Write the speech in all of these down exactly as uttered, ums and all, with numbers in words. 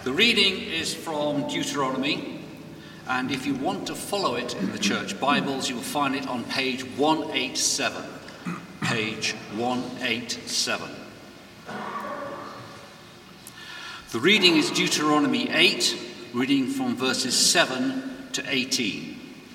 The reading is from Deuteronomy, and if you want to follow it in the church Bibles, you will find it on page one eighty-seven. Page one eighty-seven. The reading is Deuteronomy eight, reading from verses seven to eighteen.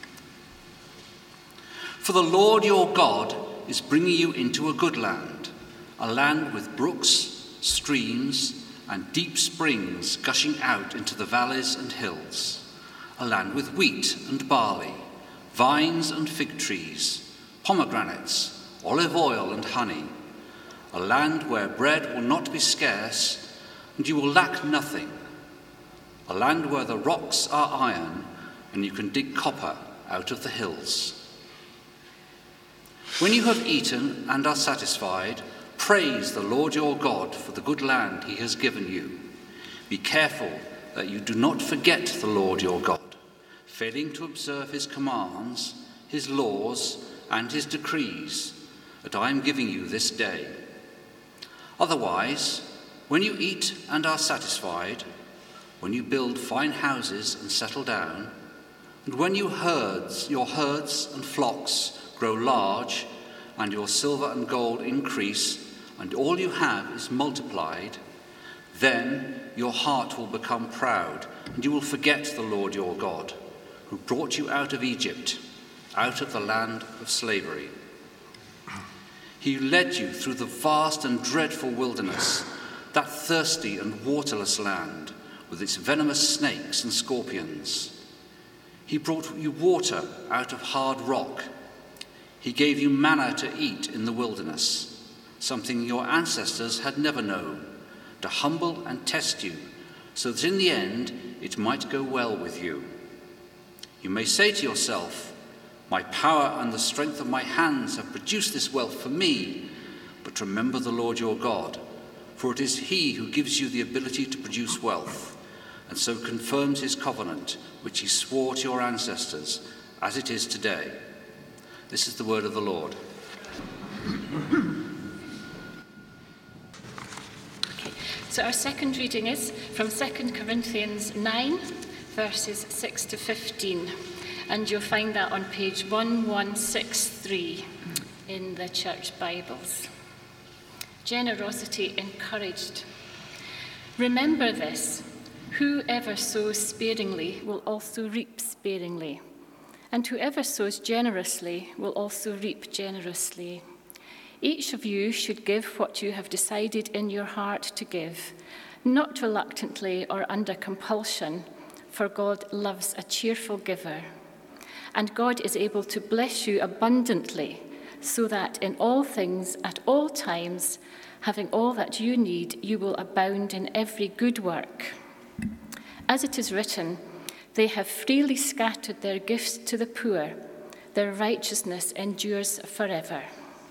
For the Lord your God is bringing you into a good land, a land with brooks, streams, and deep springs gushing out into the valleys and hills, a land with wheat and barley, vines and fig trees, pomegranates, olive oil and honey, a land where bread will not be scarce and you will lack nothing, a land where the rocks are iron and you can dig copper out of the hills. When you have eaten and are satisfied, praise the Lord your God for the good land he has given you. Be careful that you do not forget the Lord your God, failing to observe his commands, his laws, and his decrees that I am giving you this day. Otherwise, when you eat and are satisfied, when you build fine houses and settle down, and when you herds, your herds and flocks grow large, and your silver and gold increase, and all you have is multiplied, then your heart will become proud, and you will forget the Lord your God, who brought you out of Egypt, out of the land of slavery. He led you through the vast and dreadful wilderness, that thirsty and waterless land, with its venomous snakes and scorpions. He brought you water out of hard rock. He gave you manna to eat in the wilderness, something your ancestors had never known, to humble and test you, so that in the end it might go well with you. You may say to yourself, my power and the strength of my hands have produced this wealth for me, but remember the Lord your God, for it is he who gives you the ability to produce wealth, and so confirms his covenant, which he swore to your ancestors, as it is today. This is the word of the Lord. So our second reading is from Second Corinthians nine, verses six to fifteen. And you'll find that on page eleven sixty-three in the church Bibles. Generosity encouraged. Remember this, whoever sows sparingly will also reap sparingly, and whoever sows generously will also reap generously. Each of you should give what you have decided in your heart to give, not reluctantly or under compulsion, for God loves a cheerful giver. And God is able to bless you abundantly, so that in all things, at all times, having all that you need, you will abound in every good work. As it is written, they have freely scattered their gifts to the poor, their righteousness endures forever.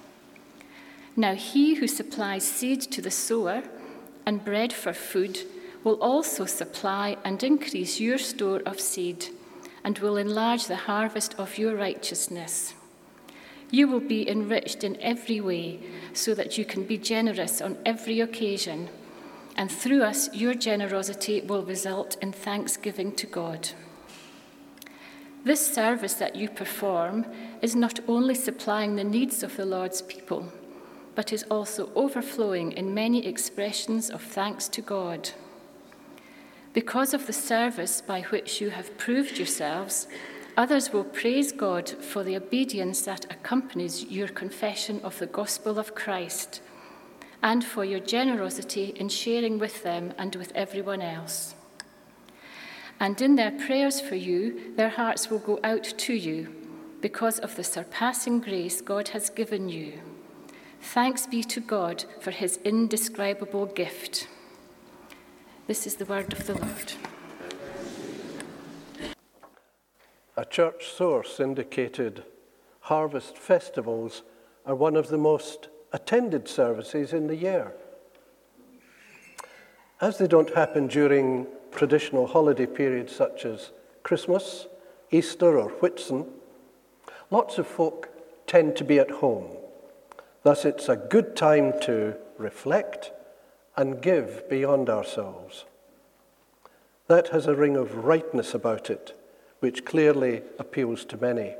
Now he who supplies seed to the sower and bread for food will also supply and increase your store of seed, and will enlarge the harvest of your righteousness. You will be enriched in every way, so that you can be generous on every occasion, and through us your generosity will result in thanksgiving to God. This service that you perform is not only supplying the needs of the Lord's people, but is also overflowing in many expressions of thanks to God. Because of the service by which you have proved yourselves, others will praise God for the obedience that accompanies your confession of the gospel of Christ, and for your generosity in sharing with them and with everyone else. And in their prayers for you, their hearts will go out to you, because of the surpassing grace God has given you. Thanks be to God for his indescribable gift. This is the word of the Lord. A church source indicated harvest festivals are one of the most attended services in the year. As they don't happen during traditional holiday periods such as Christmas, Easter or Whitsun, lots of folk tend to be at home. Thus, it's a good time to reflect and give beyond ourselves. That has a ring of rightness about it, which clearly appeals to many.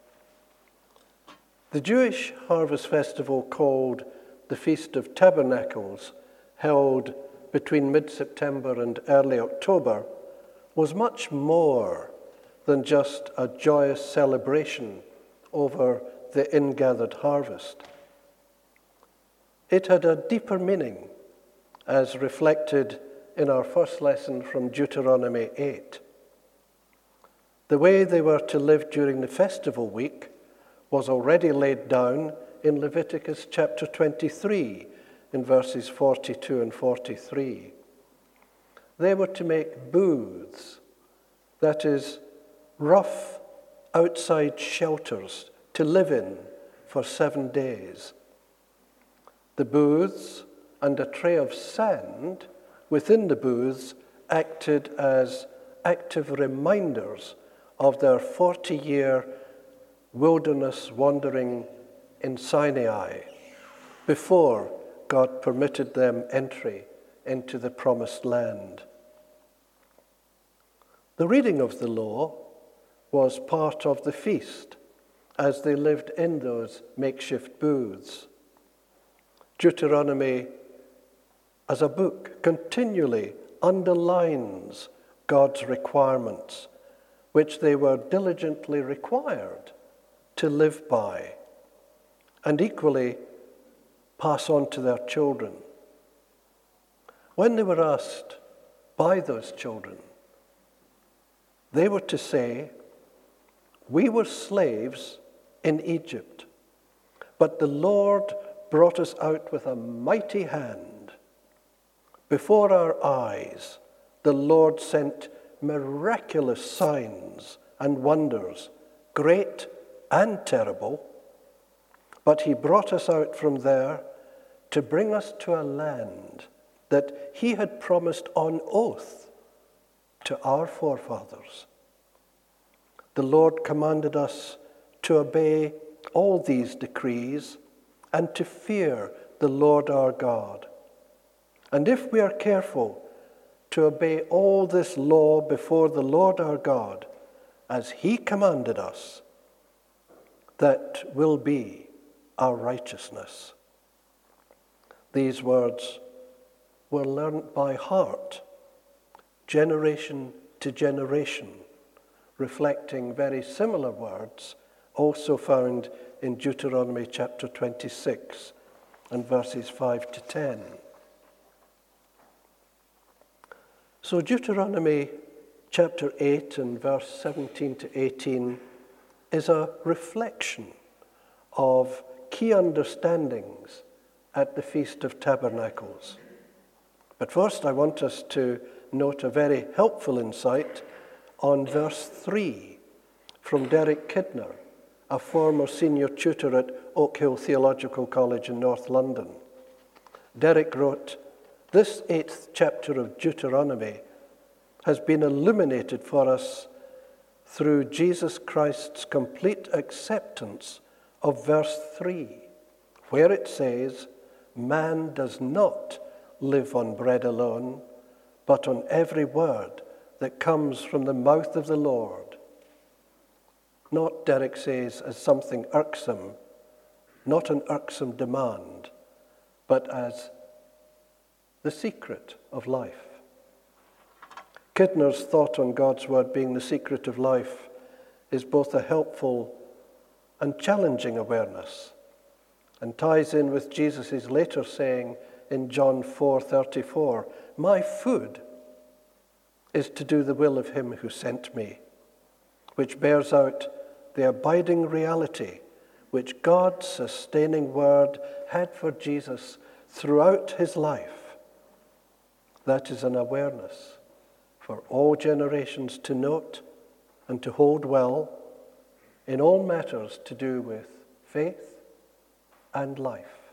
The Jewish harvest festival called the Feast of Tabernacles, held between mid-September and early October, was much more than just a joyous celebration over the ingathered harvest. It had a deeper meaning, as reflected in our first lesson from Deuteronomy eight. The way they were to live during the festival week was already laid down in Leviticus chapter twenty-three, in verses forty-two and forty-three. They were to make booths, that is, rough outside shelters to live in for seven days. The booths and a tray of sand within the booths acted as active reminders of their forty-year wilderness wandering in Sinai before God permitted them entry into the promised land. The reading of the law was part of the feast as they lived in those makeshift booths. Deuteronomy, as a book, continually underlines God's requirements, which they were diligently required to live by, and equally pass on to their children. When they were asked by those children, they were to say, "We were slaves in Egypt, but the Lord brought us out with a mighty hand. Before our eyes, the Lord sent miraculous signs and wonders, great and terrible. But he brought us out from there to bring us to a land that he had promised on oath to our forefathers. The Lord commanded us to obey all these decrees and to fear the Lord our God. And if we are careful to obey all this law before the Lord our God, as he commanded us, that will be our righteousness." These words were learnt by heart, generation to generation, reflecting very similar words also found in Deuteronomy chapter twenty-six and verses five to ten. So Deuteronomy chapter eight and verse seventeen to eighteen is a reflection of key understandings at the Feast of Tabernacles. But first I want us to note a very helpful insight on verse three from Derek Kidner, a former senior tutor at Oak Hill Theological College in North London. Derek wrote, "This eighth chapter of Deuteronomy has been illuminated for us through Jesus Christ's complete acceptance of verse three, where it says, 'Man does not live on bread alone, but on every word that comes from the mouth of the Lord.' Not, Derek says, as something irksome, not an irksome demand, but as the secret of life." Kidner's thought on God's word being the secret of life is both a helpful and challenging awareness, and ties in with Jesus' later saying in John four thirty-four, "My food is to do the will of him who sent me," which bears out the abiding reality which God's sustaining word had for Jesus throughout his life. That is an awareness for all generations to note and to hold well in all matters to do with faith and life.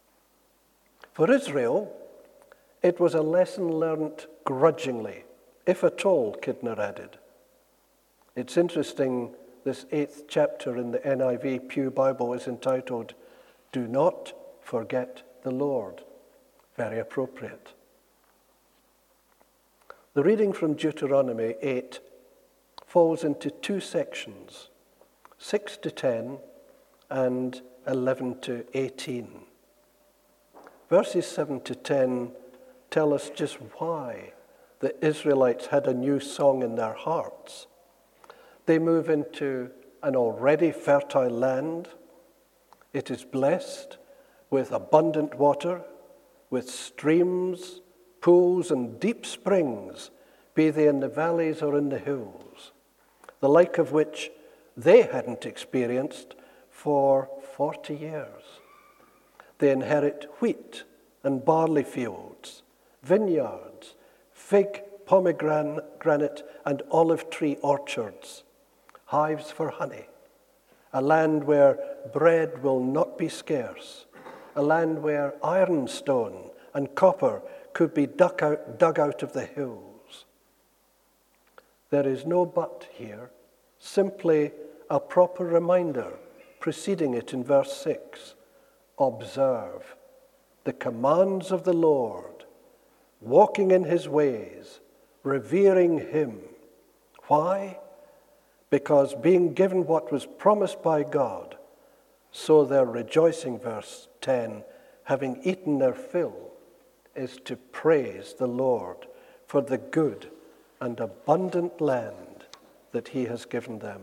For Israel, it was a lesson learnt grudgingly, if at all, Kidner added. It's interesting, this eighth chapter in the N I V Pew Bible is entitled, "Do Not Forget the Lord." Very appropriate. The reading from Deuteronomy eight falls into two sections, six to ten and eleven to eighteen. Verses seven to ten tell us just why the Israelites had a new song in their hearts. They move into an already fertile land. It is blessed with abundant water, with streams, pools, and deep springs, be they in the valleys or in the hills, the like of which they hadn't experienced for forty years. They inherit wheat and barley fields, vineyards, fig, pomegranate, and olive tree orchards, hives for honey, a land where bread will not be scarce, a land where ironstone and copper could be dug out, dug out of the hills. There is no but here, simply a proper reminder preceding it in verse six. Observe the commands of the Lord, walking in his ways, revering him. Why? Because being given what was promised by God, so their rejoicing, verse ten, having eaten their fill, is to praise the Lord for the good and abundant land that he has given them.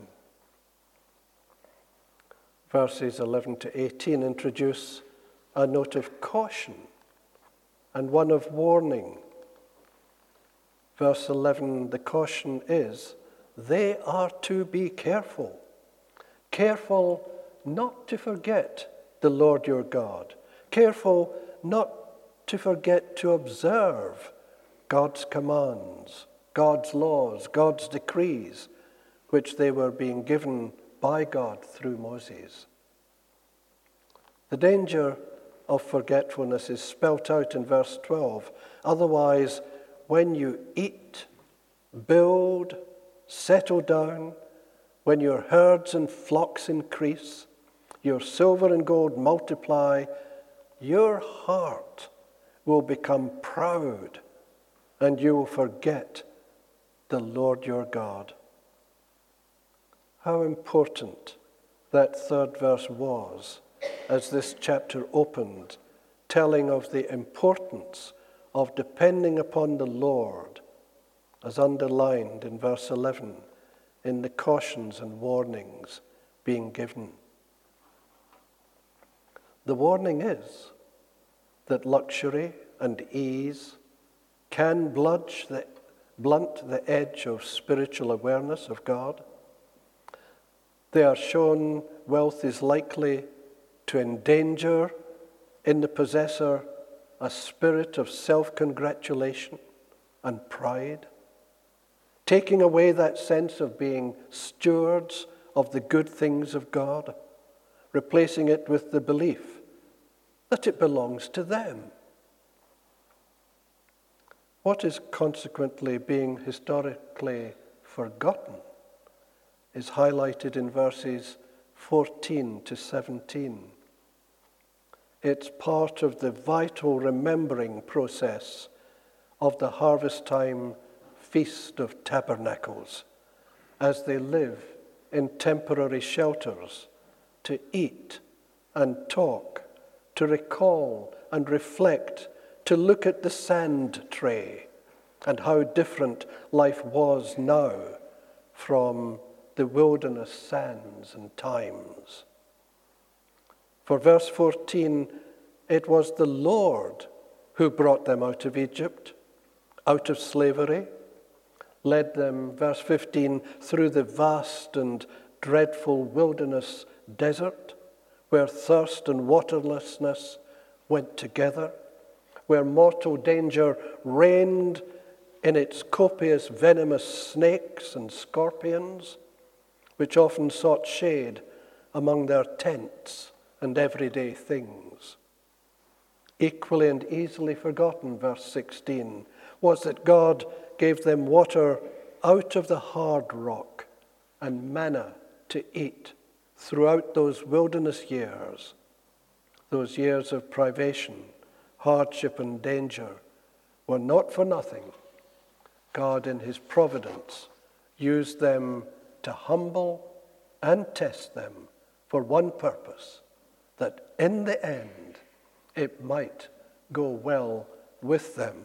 Verses eleven to eighteen introduce a note of caution and one of warning. Verse eleven, the caution is, they are to be careful. Careful not to forget the Lord your God. Careful not to forget to observe God's commands, God's laws, God's decrees, which they were being given by God through Moses. The danger of forgetfulness is spelt out in verse twelve. Otherwise, when you eat, build, settle down, when your herds and flocks increase, your silver and gold multiply, your heart will become proud, and you will forget the Lord your God. How important that third verse was as this chapter opened, telling of the importance of depending upon the Lord, as underlined in verse eleven, in the cautions and warnings being given. The warning is that luxury and ease can blunt the, blunt the edge of spiritual awareness of God. They are shown wealth is likely to endanger in the possessor a spirit of self-congratulation and pride, taking away that sense of being stewards of the good things of God, replacing it with the belief that it belongs to them. What is consequently being historically forgotten is highlighted in verses fourteen to seventeen. It's part of the vital remembering process of the harvest time Feast of Tabernacles, as they live in temporary shelters to eat and talk, to recall and reflect, to look at the sand tray and how different life was now from the wilderness sands and times. For verse fourteen, it was the Lord who brought them out of Egypt, out of slavery, led them, verse fifteen, through the vast and dreadful wilderness desert, where thirst and waterlessness went together, where mortal danger reigned in its copious venomous snakes and scorpions, which often sought shade among their tents and everyday things. Equally and easily forgotten, verse sixteen, was that God gave them water out of the hard rock and manna to eat throughout those wilderness years, those years of privation, hardship, and danger, were not for nothing. God in his providence used them to humble and test them for one purpose, that in the end it might go well with them.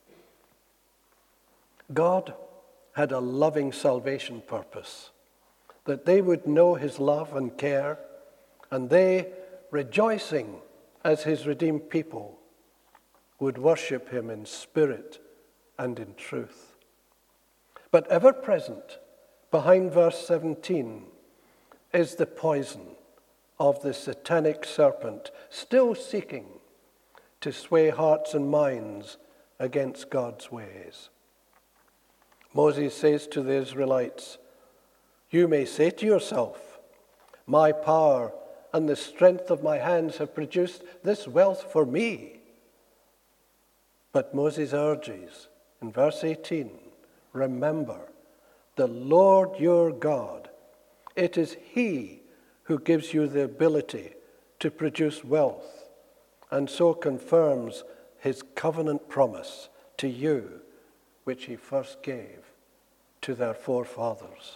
God had a loving salvation purpose, that they would know his love and care, and they, rejoicing as his redeemed people, would worship him in spirit and in truth. But ever present behind verse seventeen is the poison of the satanic serpent, still seeking to sway hearts and minds against God's ways. Moses says to the Israelites, "You may say to yourself, 'My power and the strength of my hands have produced this wealth for me.' But Moses urges in verse eighteen, 'Remember, the Lord your God, it is he who gives you the ability to produce wealth, and so confirms his covenant promise to you, which he first gave to their forefathers.'"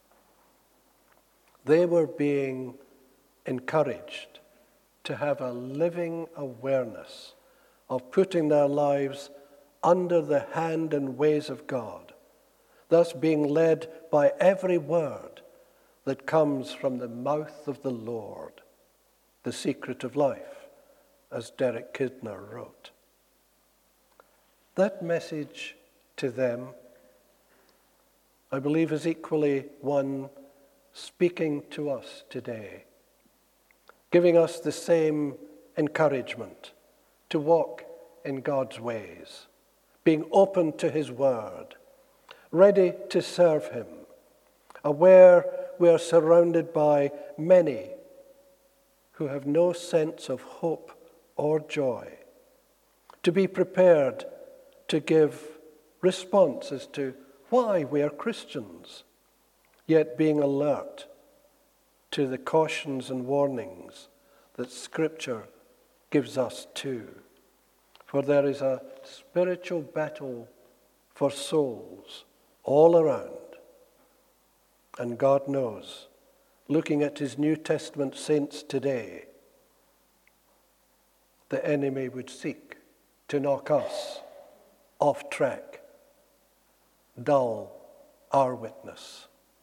They were being encouraged to have a living awareness of putting their lives under the hand and ways of God, thus being led by every word that comes from the mouth of the Lord, the secret of life, as Derek Kidner wrote. That message to them, I believe, is equally one speaking to us today, giving us the same encouragement to walk in God's ways, being open to his word, ready to serve him, aware we are surrounded by many who have no sense of hope or joy, to be prepared to give response as to why we are Christians, yet being alert to the cautions and warnings that Scripture gives us too. For there is a spiritual battle for souls all around. And God knows, looking at his New Testament saints today, the enemy would seek to knock us off track, dull our witness.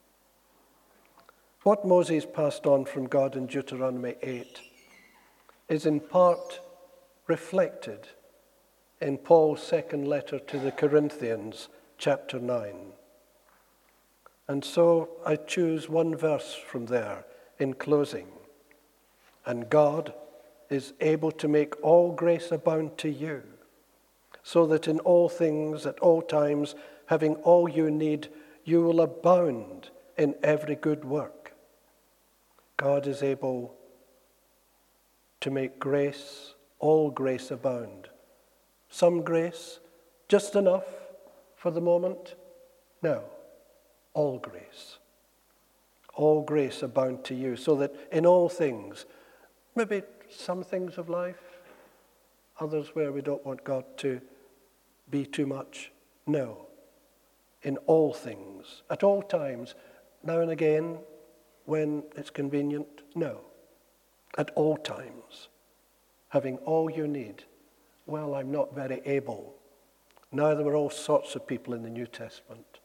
What Moses passed on from God in Deuteronomy eight is in part reflected in Paul's second letter to the Corinthians, chapter nine. And so I choose one verse from there in closing. "And God is able to make all grace abound to you, so that in all things, at all times, having all you need, you will abound in every good work." God is able to make grace, all grace abound. Some grace, just enough for the moment? No, all grace. All grace abound to you, so that in all things, maybe some things of life, others where we don't want God to be too much. No, in all things, at all times, now and again, when it's convenient? No. At all times, having all you need. Well, I'm not very able. Now there were all sorts of people in the New Testament.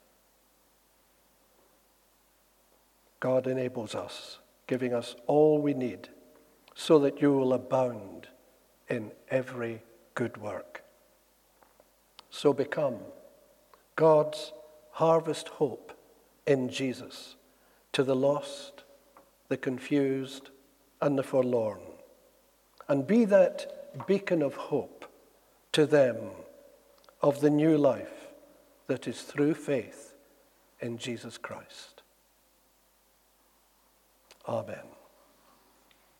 God enables us, giving us all we need, so that you will abound in every good work. So become God's harvest hope in Jesus, to the lost, the confused, and the forlorn. And be that beacon of hope to them of the new life that is through faith in Jesus Christ. Amen.